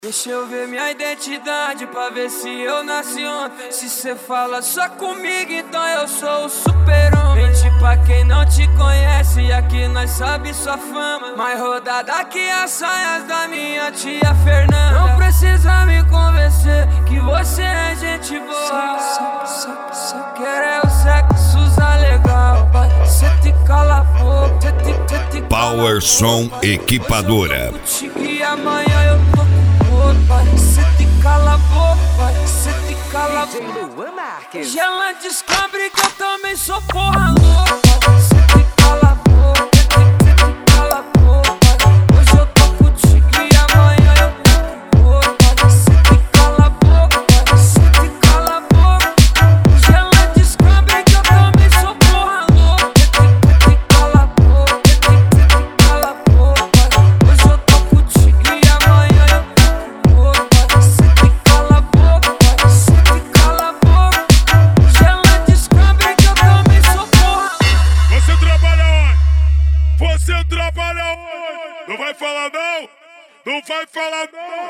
Deixa eu ver minha identidade pra ver se eu nasci ontem. Se cê fala só comigo, então eu sou o super-homem. Mente pra quem não te conhece, aqui nós sabe sua fama. Mais rodada que as saias da minha tia Fernanda. Não precisa me convencer que você é gente boa. Só quer é o sexo, usa legal. Cê te cala a boca, cê te Power Som Equipadora. E amanhã eu tô com cê te cala a boca, cê te cala a boca. Já ela descobre que eu também sou porra louca. Cê te cala a boca, cê te cala a boca. Hoje eu tô contigo e amanhã eu tô com outra. Cê te cala a boca, cê te cala a boca. Já ela descobre que eu também sou porra louca. Cê te cala a boca, cê te cala a boca. Hoje eu tô contigo e amanhã eu tô com outra. Cê te cala a boca, cê te cala a boca. Já ela descobre que eu também sou porra. Você trabalha onde? Você trabalha onde? Não vai falar não? Não vai falar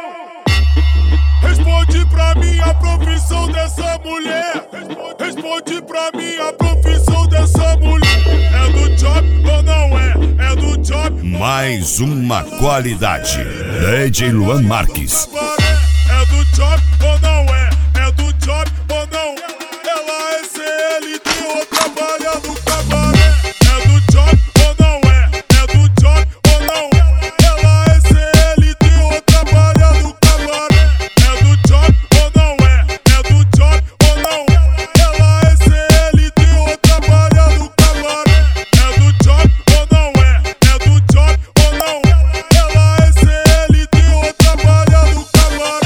não? Responde pra mim a profissão dessa mulher. Responde pra mim a profissão dessa mulher. É do job ou não é? É do job. Mais uma qualidade. DJ Luan Marques. É do job ou não é? É do job ou não é? Ela é CLT ou trabalha no cabaré. É do job ou não é? É do job ou não é? Ela é CLT ou trabalha no cabaré. É do job ou não é? É do job ou não é? Ela é CLT ou trabalha no cabaré. É do job ou não é? É do job ou não é? Ela é CLT ou trabalha no cabaré.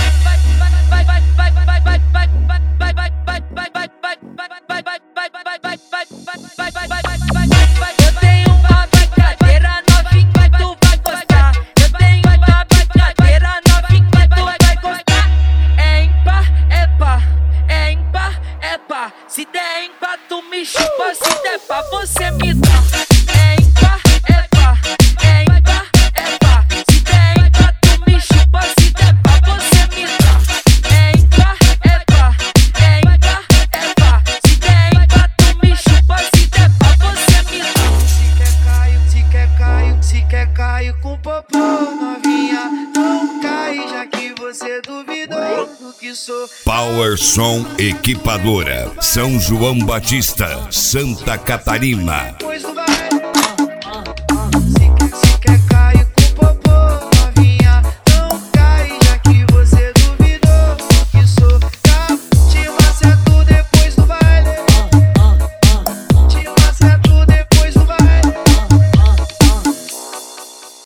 Eu tenho uma brincadeira novinha, mas tu vai gostar. Eu tenho uma brincadeira novinha, mas tu vai gostar. É ímpar, é pá, é ímpar, é pá. Se der ímpar, tu me chupa, se der pá, você me dá. É ímpar, é pá, é ímpar, é pá. Se der ímpar, tu me chupa, se der pá, você me dá. É ímpar, é pá, é ímpar, é pá. Se der ímpar, tu me chupa, se der pá, você me dá. Se quer cair com popô, novinha, não cai, já que você duvidou do que sou. Power Som Equipadora. São João Batista, Santa Catarina. Pois no